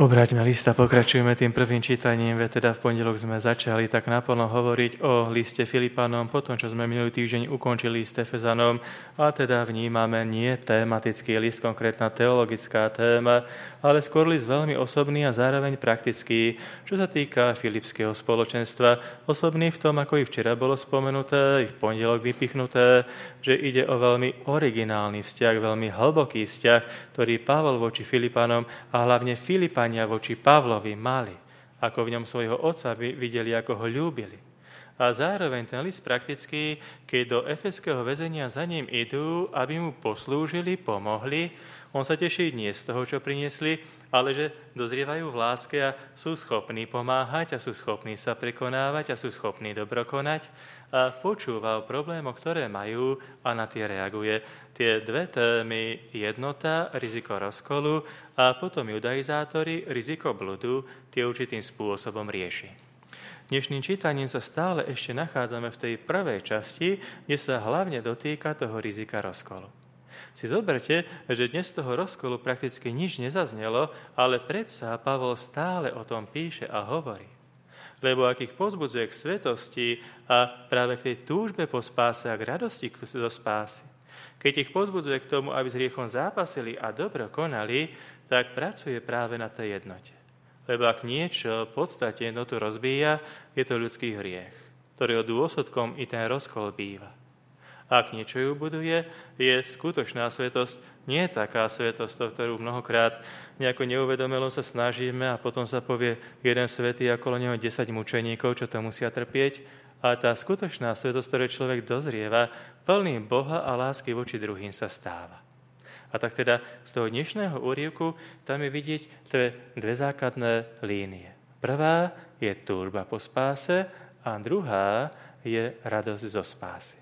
Obráťme list a pokračujeme tým prvým čítaním, veď teda v pondelok sme začali tak naplno hovoriť o liste Filipanom, potom čo sme minulý týždeň ukončili list Efezanom a teda vnímame nie tematický list, konkrétna teologická téma, ale skôr list veľmi osobný a zároveň praktický, čo sa týka filipského spoločenstva. Osobný v tom, ako i včera bolo spomenuté, i v pondelok vypichnuté, že ide o veľmi originálny vzťah, veľmi hlboký vzťah, ktorý Pavol voči Filipanom a hlavne Filipania voči Pavlovi mali, ako v ňom svojho otca videli, ako ho ľúbili. A zároveň ten list praktický, keď do efeského väzenia za ním idú, aby mu poslúžili, pomohli, on sa teší nie z toho, čo priniesli, ale že dozrievajú v láske a sú schopní pomáhať a sú schopní sa prekonávať a sú schopní dobrokonať a počúva o problémoch, ktoré majú a na tie reaguje. Tie dve témy, jednota, riziko rozkolu a potom judaizátori, riziko bludu, tie určitým spôsobom rieši. Dnešným čítaním sa stále ešte nachádzame v tej prvej časti, kde sa hlavne dotýka toho rizika rozkolu. Si zoberte, že dnes z toho rozkolu prakticky nič nezaznelo, ale predsa Pavol stále o tom píše a hovorí. Lebo ak ich povzbudzuje k svetosti a práve k tej túžbe po spáse a k radosti zo spásy, keď ich povzbudzuje k tomu, aby s hriechom zápasili a dobro konali, tak pracuje práve na tej jednote. Lebo ak niečo v podstate jednotu rozbíja, je to ľudský hriech, ktorého dôsledkom i ten rozkol býva. Ak niečo ju buduje, je skutočná svetosť, nie je taká svetosť, ktorú mnohokrát nejako neuvedomelo sa snažíme a potom sa povie jeden svätý a okolo neho 10 mučeníkov, čo to musia trpieť. A tá skutočná svetosť, ktorej človek dozrieva, plný Boha a lásky voči druhým sa stáva. A tak teda z toho dnešného úryvku tam je vidieť dve základné línie. Prvá je túžba po spáse a druhá je radosť zo spásy.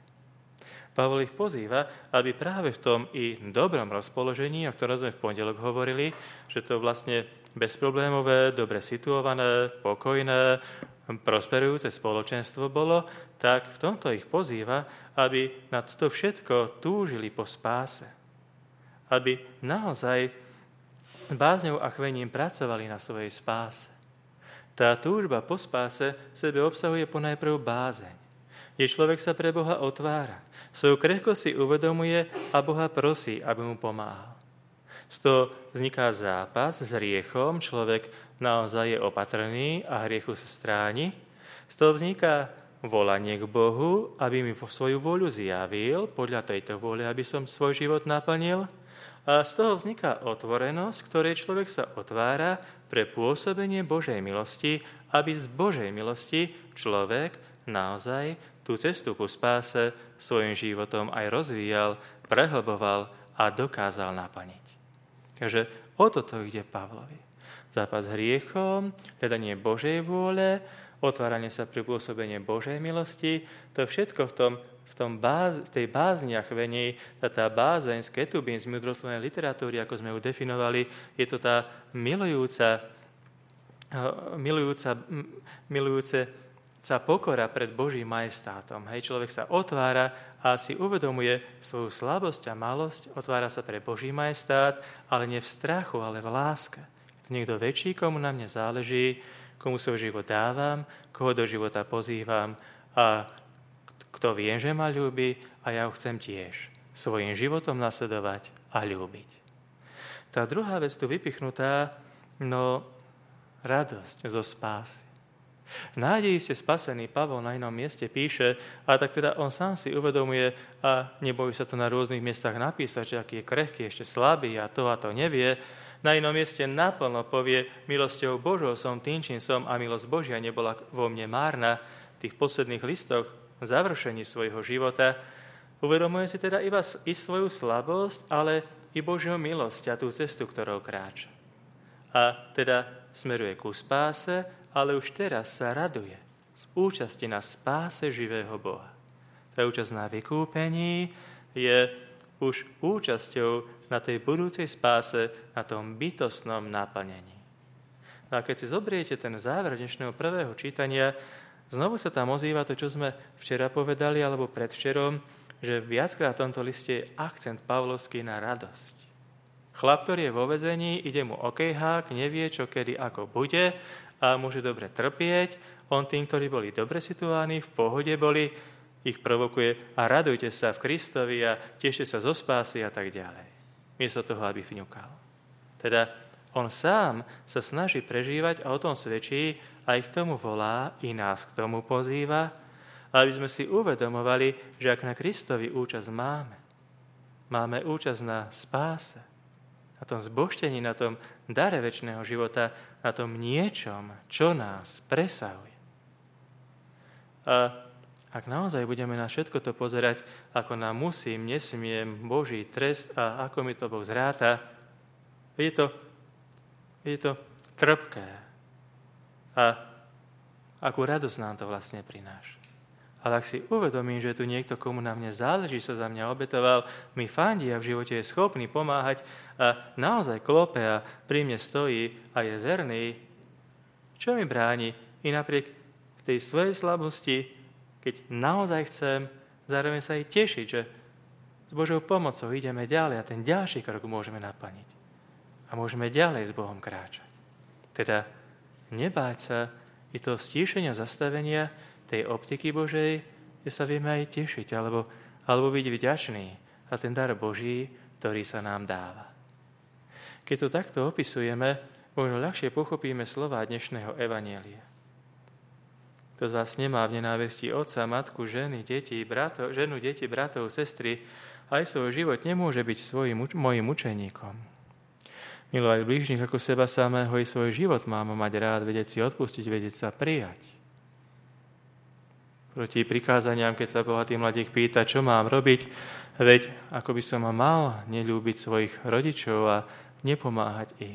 Pavol ich pozýva, aby práve v tom i dobrom rozpoložení, o ktorom sme v pondelok hovorili, že to vlastne bezproblémové, dobre situované, pokojné, prosperujúce spoločenstvo bolo, tak v tomto ich pozýva, aby nad to všetko túžili po spáse. Aby naozaj bázňou a chvením pracovali na svojej spáse. Tá túžba po spáse v sebe obsahuje ponajprv bázeň, kde človek sa pre Boha otvára, svoju krehkosť si uvedomuje a Boha prosí, aby mu pomáhal. Z toho vzniká zápas s hriechom, človek naozaj je opatrný a hriechu sa stráni. Z toho vzniká volanie k Bohu, aby mi svoju vôľu zjavil, podľa tejto vôle, aby som svoj život naplnil. A z toho vzniká otvorenosť, ktorej človek sa otvára pre pôsobenie Božej milosti, aby z Božej milosti človek naozaj tú cestu ku spáse svojim životom aj rozvíjal, prehlboval a dokázal naplniť. Takže o toto ide Pavlovi. Zápas s hriechom, hľadanie Božej vôle, otváranie sa pri pôsobenie Božej milosti, to všetko v tej bázni a chvení, tá bázeň z ketubín, z múdroslovnej literatúry, ako sme ju definovali, je to tá milujúca pokora pred Božím majestátom. Hej, človek sa otvára a si uvedomuje svoju slabosť a malosť, otvára sa pre Boží majestát, ale nie v strachu, ale v láske. Je to niekto väčší, komu na mne záleží, komu svoj život dávam, koho do života pozývam a kto viem, že ma ľúbi a ja ho chcem tiež svojím životom nasledovať a ľúbiť. Tá druhá vec tu vypichnutá, radosť zo spásy. V nádeji ste spasení, Pavol na inom mieste píše, a tak teda on sám si uvedomuje a nebojí sa to na rôznych miestach napísať, že aký je krehký, ešte slabý a to nevie. Na inom mieste naplno povie, milosťou Božou som tým, čím som a milosť Božia nebola vo mne márna. V tých posledných listoch v završení svojho života uvedomuje si teda iba i svoju slabosť, ale i Božiu milosť a tú cestu, ktorou kráča. A teda smeruje ku spáse, ale už teraz sa raduje z účasti na spáse živého Boha. Tá účasť na vykúpení je už účasťou na tej budúcej spáse, na tom bytostnom naplnení. No a keď si zobriete ten záver dnešného prvého čítania, znovu sa tam ozýva to, čo sme včera povedali, alebo predvčerom, že viackrát v tomto liste je akcent pavlovský na radosť. chlap, ktorý je vo väzení, ide mu okejhák, nevie, čo kedy, ako bude a môže dobre trpieť. On tým, ktorí boli dobre situovaní, v pohode boli, ich provokuje a radujte sa v Kristovi a tešte sa zo spásy a tak ďalej. Miesto toho, aby fňukal. Teda on sám sa snaží prežívať a o tom svedčí a ich k tomu volá, i nás k tomu pozýva, aby sme si uvedomovali, že ak na Kristovi účasť máme účasť na spáse, na tom zbožtení, na tom dare večného života, na tom niečom, čo nás presahuje. A ak naozaj budeme na všetko to pozerať, ako na nesmiem, Boží trest a ako mi to Boh zráta, je to trpké. A akú radosť nám to vlastne prináša. Ale ak si uvedomím, že tu niekto, komu na mne záleží, sa za mňa obetoval, mi fandí a v živote je schopný pomáhať a naozaj klope a pri mne stojí a je verný, čo mi bráni i napriek tej svojej slabosti, keď naozaj chcem, zároveň sa aj tešiť, že s Božou pomocou ideme ďalej a ten ďalší krok môžeme naplniť. A môžeme ďalej s Bohom kráčať. Teda nebáť sa i toho stíšenia, zastavenia tej optiky Božej, kde sa vieme aj tešiť, alebo byť vďačný za ten dar Boží, ktorý sa nám dáva. Keď to takto opisujeme, možno ľahšie pochopíme slová dnešného evanjelia. Kto z vás nemá v nenávisti otca, matku, ženu, deti, bratov, sestry, aj svoj život nemôže byť mojim učeníkom. Milovať blížnych ako seba samého i svoj život mám mať rád, vedieť si odpustiť, vedieť sa prijať. Proti prikázaniam, keď sa bohatý mladík pýta, čo mám robiť, veď ako by som mal neľúbiť svojich rodičov a nepomáhať im.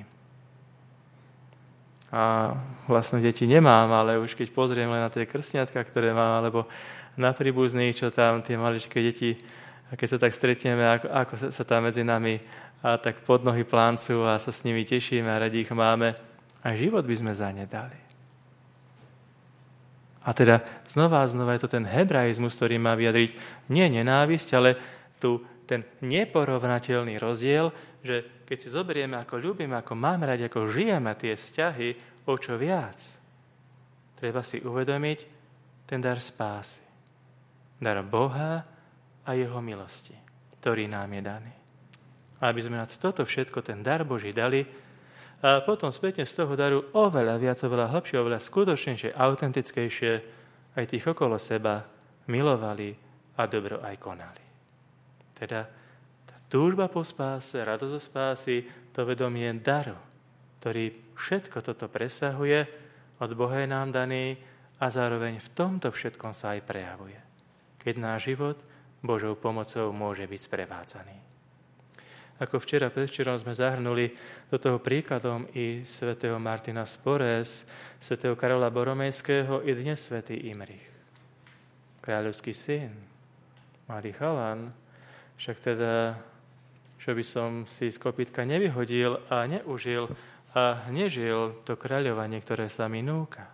A vlastne deti nemám, ale už keď pozriem len na tie krstňatka, ktoré mám, alebo na príbuzných, čo tam tie maličké deti, a keď sa tak stretneme, ako sa tam medzi nami a tak pod nohy pláncu a sa s nimi tešíme a radi ich máme, a život by sme za ne dali. A teda znova je to ten hebraizmus, ktorý má vyjadriť nie nenávisť, ale ten neporovnateľný rozdiel, že keď si zoberieme, ako ľúbime, ako máme radi, ako žijeme tie vzťahy, o čo viac, treba si uvedomiť ten dar spásy. Dar Boha a jeho milosti, ktorý nám je daný. A aby sme nad toto všetko, ten dar Boží dali, a potom spätne z toho daru oveľa viac, oveľa hlbšie, oveľa skutočnejšie, autentickejšie aj tých okolo seba milovali a dobro aj konali. Teda tá túžba po spáse, radosť zo spásy, to vedomie daru, ktorý všetko toto presahuje, od Boha je nám daný a zároveň v tomto všetkom sa aj prejavuje. Keď náš život Božou pomocou môže byť sprevádzaný. Ako včera predvčerom sme zahrnuli do toho príkladom i svätého Martina z Porres, svätého Karola Boromejského i dnes svätý Imrich. Kráľovský syn, mladý chalan, však teda, čo by som si z kopytka nevyhodil a neužil a nežil to kráľovanie, ktoré sa mi núka.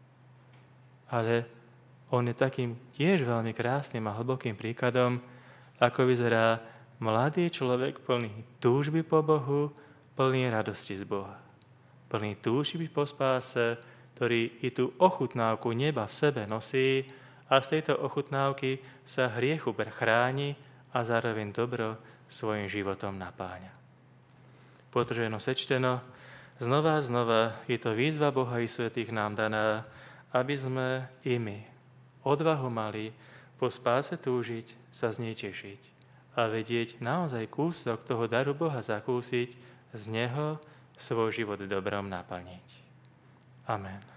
Ale on je takým tiež veľmi krásnym a hlbokým príkladom, ako vyzerá mladý človek plný túžby po Bohu, plný radosti z Boha. Plný túžby po spáse, ktorý i tú ochutnávku neba v sebe nosí a z tejto ochutnávky sa hriechu chráni a zároveň dobro svojim životom napáňa. Potrženo sečteno, znova je to výzva Boha i svätých nám daná, aby sme i my odvahu mali po spáse túžiť, sa z nej tešiť a vedieť naozaj kúsok toho daru Boha zakúsiť, z neho svoj život dobrom naplniť. Amen.